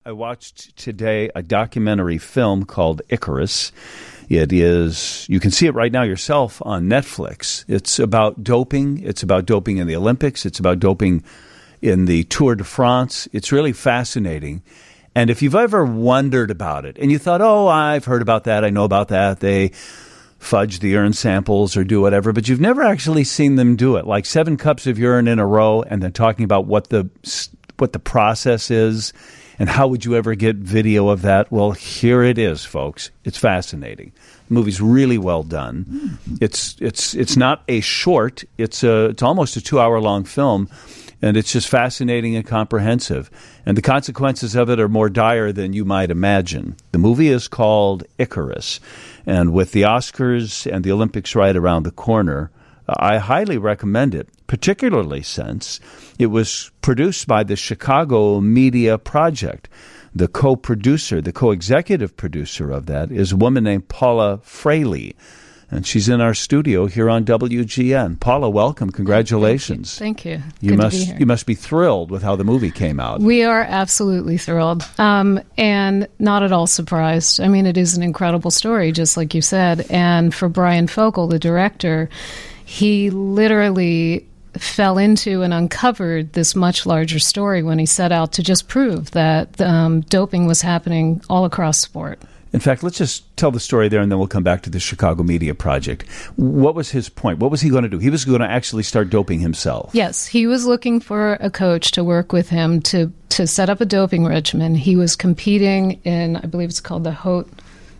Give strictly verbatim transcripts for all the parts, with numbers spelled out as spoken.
I watched today a documentary film called Icarus. It is, you can see it right now yourself on Netflix. It's about doping. It's about doping in the Olympics. It's about doping in the Tour de France. It's really fascinating. And if you've ever wondered about it and you thought, oh, I've heard about that, I know about that, they fudge the urine samples or do whatever, but you've never actually seen them do it, like seven cups of urine in a row and then talking about what the what the process is and how would you ever get video of that. Well, here it is, folks. It's fascinating. The movie's really well done. Mm. It's it's it's not a short. It's a it's almost a two-hour-long film, and it's just fascinating and comprehensive. And the consequences of it are more dire than you might imagine. The movie is called Icarus. And with the Oscars and the Olympics right around the corner, I highly recommend it, particularly since it was produced by the Chicago Media Project. The co-producer, the co-executive producer of that is a woman named Paula Fraley. And she's in our studio here on W G N. Paula, welcome. Congratulations. Thank you. Thank you. You Good must to be here. you must be thrilled with how the movie came out. We are absolutely thrilled, um, and not at all surprised. I mean, it is an incredible story, just like you said. And for Brian Fogel, the director, he literally fell into and uncovered this much larger story when he set out to just prove that um, doping was happening all across sport. In fact, let's just tell the story there, and then we'll come back to the Chicago Media Project. What was his point? What was he going to do? He was going to actually start doping himself. Yes, he was looking for a coach to work with him to, to set up a doping regimen. He was competing in, I believe it's called the Haute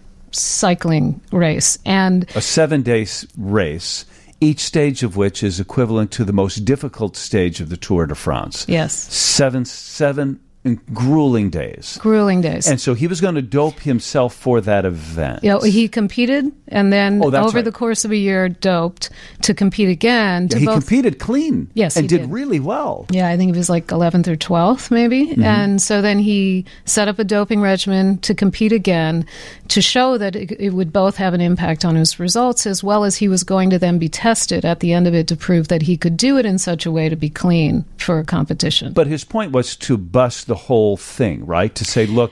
cycling race. And a seven-day race, each stage of which is equivalent to the most difficult stage of the Tour de France. Yes. Seven, seven grueling days. Grueling days. And so he was going to dope himself for that event. Yeah, he competed and then oh, over right. the course of a year doped to compete again. To yeah, he both... competed clean. Yes, and he did, did really well. Yeah, I think he was like eleventh or twelfth maybe. Mm-hmm. And so then he set up a doping regimen to compete again to show that it, it would both have an impact on his results, as well as he was going to then be tested at the end of it to prove that he could do it in such a way to be clean for a competition. But his point was to bust the whole thing, right? To say, look,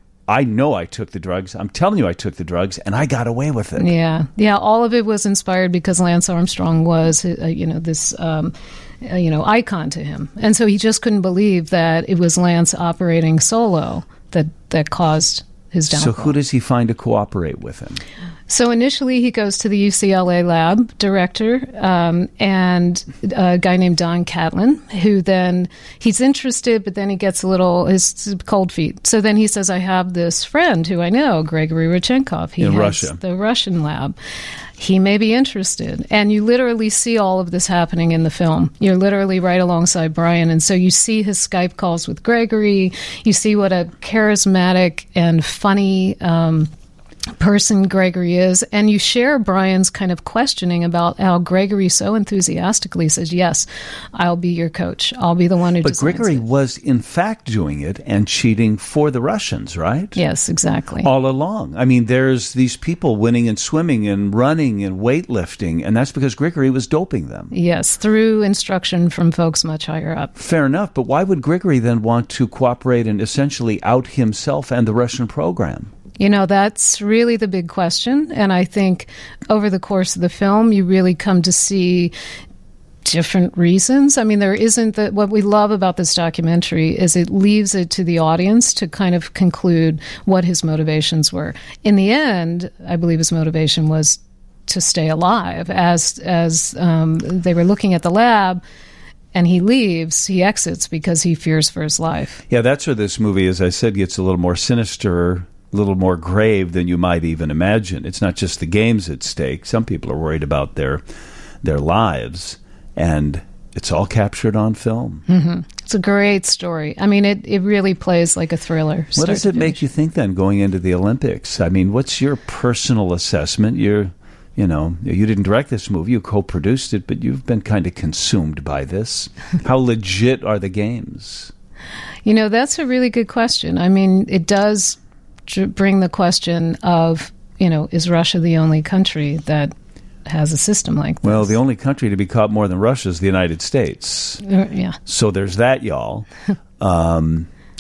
I know I took the drugs. I'm telling you I took the drugs, and I got away with it. Yeah. Yeah, all of it was inspired because Lance Armstrong was, uh, you know, this, um, uh, you know, icon to him. And so he just couldn't believe that it was Lance operating solo that, that caused his downfall. So who does he find to cooperate with him? So initially he goes to the U C L A lab director um, and a guy named Don Catlin, who then, he's interested, but then he gets a little, his cold feet. So then he says, I have this friend who I know, Gregory Rodchenkov. He In has Russia. The Russian lab. He may be interested. And you literally see all of this happening in the film. You're literally right alongside Brian. And so you see his Skype calls with Gregory. You see what a charismatic and funny um person Gregory is, and you share Brian's kind of questioning about how Gregory so enthusiastically says, yes, I'll be your coach. I'll be the one who But Gregory it. was in fact doing it and cheating for the Russians, right? Yes, exactly. All along. I mean, there's these people winning in swimming and running and weightlifting, and that's because Gregory was doping them. Yes, through instruction from folks much higher up. Fair enough, but why would Gregory then want to cooperate and essentially out himself and the Russian program? You know, that's really the big question. And I think over the course of the film, you really come to see different reasons. I mean, there isn't that. What we love about this documentary is it leaves it to the audience to kind of conclude what his motivations were. In the end, I believe his motivation was to stay alive. As, as um, they were looking at the lab, and he leaves, he exits because he fears for his life. Yeah, that's where this movie, as I said, gets a little more sinister, a little more grave than you might even imagine. It's not just the games at stake. Some people are worried about their their lives, and it's all captured on film. Mm-hmm. It's a great story. I mean, it, it really plays like a thriller. What does it make you think then going into the Olympics? I mean, what's your personal assessment? You're, you know, you didn't direct this movie, you co-produced it, but you've been kind of consumed by this. How legit are the games? You know, that's a really good question. I mean, it does bring the question of, you know, is Russia the only country that has a system like this? Well, the only country to be caught more than Russia is the United States. Uh, yeah. So there's that, y'all. um,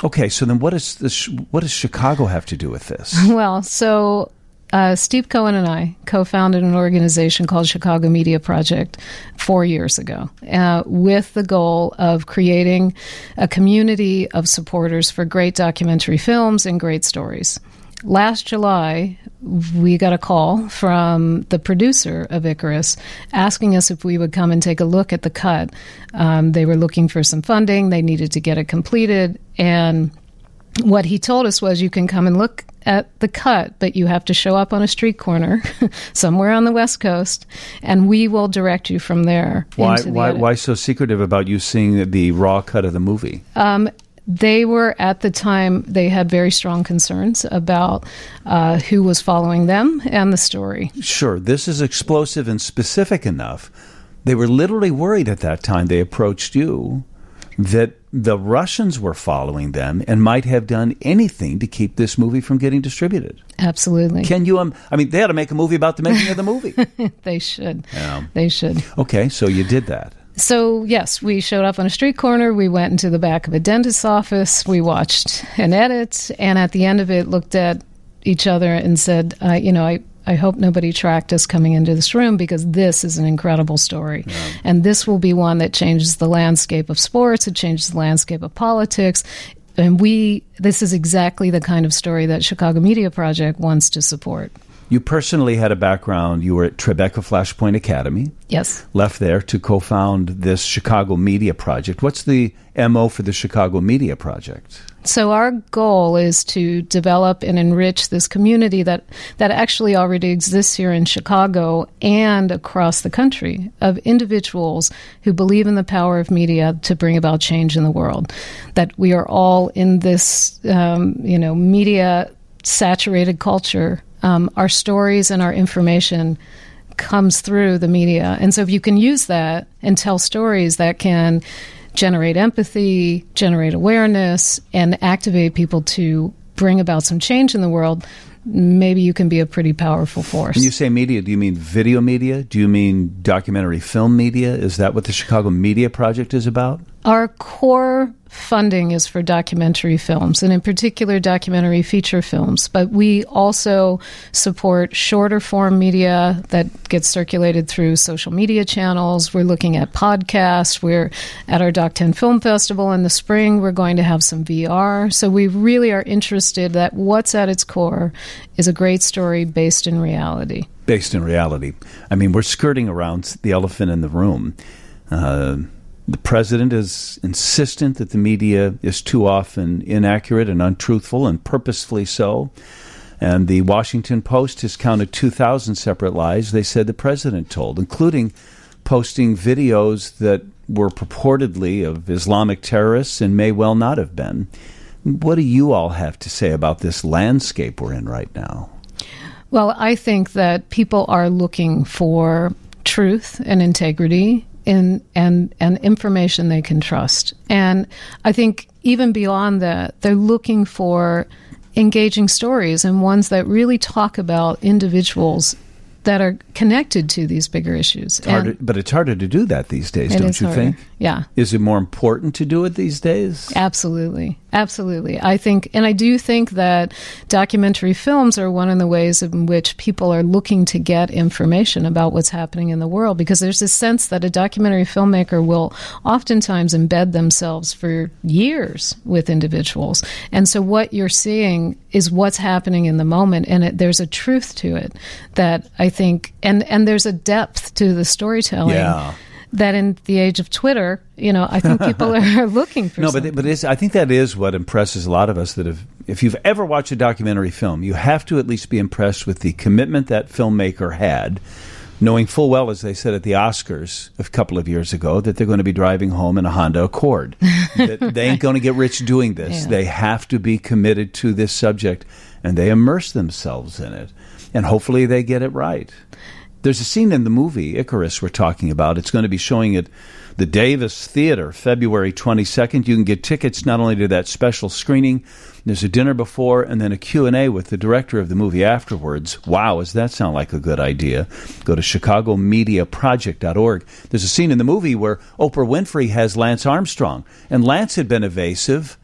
Okay, so then what does this, what does Chicago have to do with this? Well, so uh, Steve Cohen and I co-founded an organization called Chicago Media Project four years ago uh, with the goal of creating a community of supporters for great documentary films and great stories. Last July, we got a call from the producer of Icarus asking us if we would come and take a look at the cut. Um, they were looking for some funding. They needed to get it completed. And what he told us was, you can come and look at the cut, but you have to show up on a street corner somewhere on the West Coast, and we will direct you from there. Why, into the why, edit. why so secretive about you seeing the raw cut of the movie? Um, They were, at the time, they had very strong concerns about uh, who was following them and the story. Sure, this is explosive and specific enough. They were literally worried at that time they approached you that the Russians were following them and might have done anything to keep this movie from getting distributed. Absolutely. Can you, um, I mean, they had to make a movie about the making of the movie. They should. Yeah. They should. Okay, so you did that. So, yes, we showed up on a street corner. We went into the back of a dentist's office. We watched an edit, and at the end of it, looked at each other and said, uh, you know, I, I hope nobody tracked us coming into this room, because this is an incredible story. Yeah. And this will be one that changes the landscape of sports. It changes the landscape of politics. And we, this is exactly the kind of story that Chicago Media Project wants to support. You personally had a background. You were at Tribeca Flashpoint Academy. Yes. Left there to co-found this Chicago Media Project. What's the M O for the Chicago Media Project? So our goal is to develop and enrich this community that, that actually already exists here in Chicago and across the country, of individuals who believe in the power of media to bring about change in the world. That we are all in this, um, you know, media-saturated culture. Um, our stories and our information comes through the media. And so if you can use that and tell stories that can generate empathy, generate awareness, and activate people to bring about some change in the world, maybe you can be a pretty powerful force. When you say media, do you mean video media? Do you mean documentary film media? Is that what the Chicago Media Project is about? Our core funding is for documentary films, and in particular documentary feature films. But we also support shorter form media that gets circulated through social media channels. We're looking at podcasts. We're at our Doc ten Film Festival in the spring. We're going to have some V R. So we really are interested that what's at its core is a great story based in reality. Based in reality. I mean, we're skirting around the elephant in the room. Uh, The president is insistent that the media is too often inaccurate and untruthful, and purposefully so. And the Washington Post has counted two thousand separate lies they said the president told, including posting videos that were purportedly of Islamic terrorists and may well not have been. What do you all have to say about this landscape we're in right now? Well, I think that people are looking for truth and integrity in, and, and information they can trust. And I think even beyond that, they're looking for engaging stories and ones that really talk about individuals that are connected to these bigger issues. It's harder, but it's harder to do that these days, don't you harder. think? Yeah. Is it more important to do it these days? Absolutely. Absolutely. I think, and I do think that documentary films are one of the ways in which people are looking to get information about what's happening in the world, because there's this sense that a documentary filmmaker will oftentimes embed themselves for years with individuals. And so what you're seeing is what's happening in the moment, and it, there's a truth to it that I think, and, and there's a depth to the storytelling. Yeah. That in the age of Twitter, you know, I think people are looking for no, something. but but it's, I think that is what impresses a lot of us. That if if you've ever watched a documentary film, you have to at least be impressed with the commitment that filmmaker had, knowing full well, as they said at the Oscars a couple of years ago, that they're going to be driving home in a Honda Accord. That they ain't going to get rich doing this. Yeah. They have to be committed to this subject, and they immerse themselves in it, and hopefully they get it right. There's a scene in the movie, Icarus, we're talking about. It's going to be showing at the Davis Theater, February twenty-second. You can get tickets not only to that special screening, there's a dinner before, and then a Q and A with the director of the movie afterwards. Wow, does that sound like a good idea? Go to chicago media project dot org. There's a scene in the movie where Oprah Winfrey has Lance Armstrong, and Lance had been evasive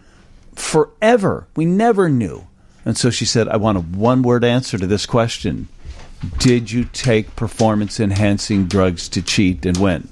forever. We never knew. And so she said, I want a one-word answer to this question. Did you take performance-enhancing drugs to cheat and win?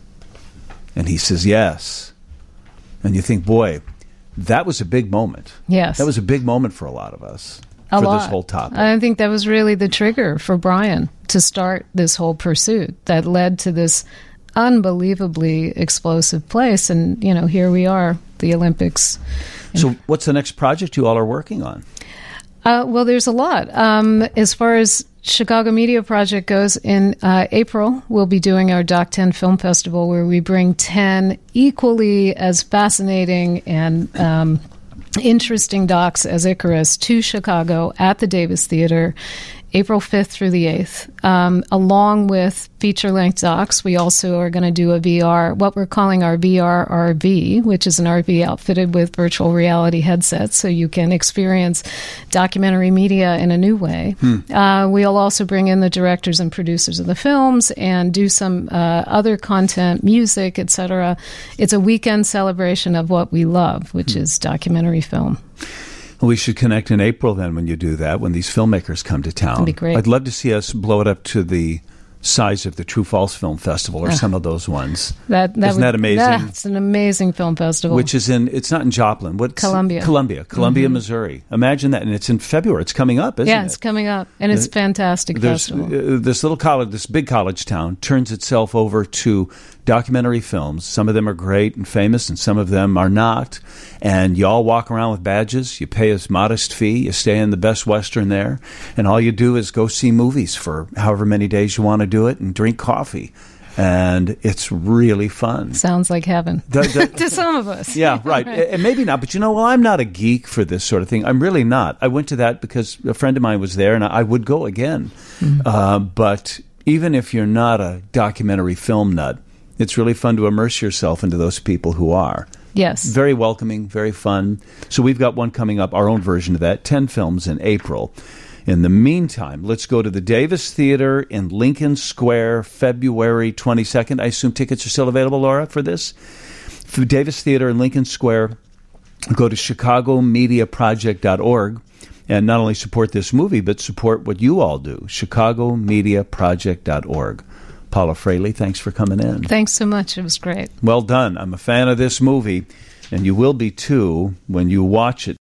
And he says, yes. And you think, boy, that was a big moment. Yes. That was a big moment for a lot of us. A for lot. This whole topic. I think that was really the trigger for Brian to start this whole pursuit that led to this unbelievably explosive place. And, you know, here we are, the Olympics. So what's the next project you all are working on? Uh, well, there's a lot. Um, as far as Chicago Media Project goes, in uh, April, we'll be doing our Doc ten Film Festival, where we bring ten equally as fascinating and um, interesting docs as Icarus to Chicago at the Davis Theater, April fifth through the eighth. Um, along with feature-length docs, we also are going to do a V R, what we're calling our V R R V, which is an R V outfitted with virtual reality headsets, so you can experience documentary media in a new way. Hmm. Uh, we'll also bring in the directors and producers of the films and do some uh, other content, music, et cetera. It's a weekend celebration of what we love, which hmm. is documentary film. Well, we should connect in April then when you do that, when these filmmakers come to town. That'd be great. I'd love to see us blow it up to the size of the True False Film Festival or uh, some of those ones. That, that Isn't would, that amazing? That's an amazing film festival. Which is in, it's not in Joplin. What's Columbia. Columbia, Columbia, mm-hmm. Missouri. Imagine that. And it's in February. It's coming up, isn't yeah, it? Yeah, it's coming up. And it's a fantastic There's, festival. Uh, this little college, this big college town turns itself over to documentary films. Some of them are great and famous, and some of them are not. And you all walk around with badges. You pay a modest fee. You stay in the Best Western there. And all you do is go see movies for however many days you want to do it and drink coffee. And it's really fun. Sounds like heaven the, the, to some of us. Yeah, right. right. And maybe not. But, you know, well, I'm not a geek for this sort of thing. I'm really not. I went to that because a friend of mine was there, and I would go again. Mm-hmm. Uh, but even if you're not a documentary film nut, it's really fun to immerse yourself into those people who are. Yes. Very welcoming, very fun. So we've got one coming up, our own version of that, ten films in April. In the meantime, let's go to the Davis Theater in Lincoln Square, February twenty-second. I assume tickets are still available, Laura, for this? For Davis Theater in Lincoln Square, go to chicago media project dot org and not only support this movie, but support what you all do, chicago media project dot org. Paula Fraley, thanks for coming in. Thanks so much. It was great. Well done. I'm a fan of this movie, and you will be too when you watch it.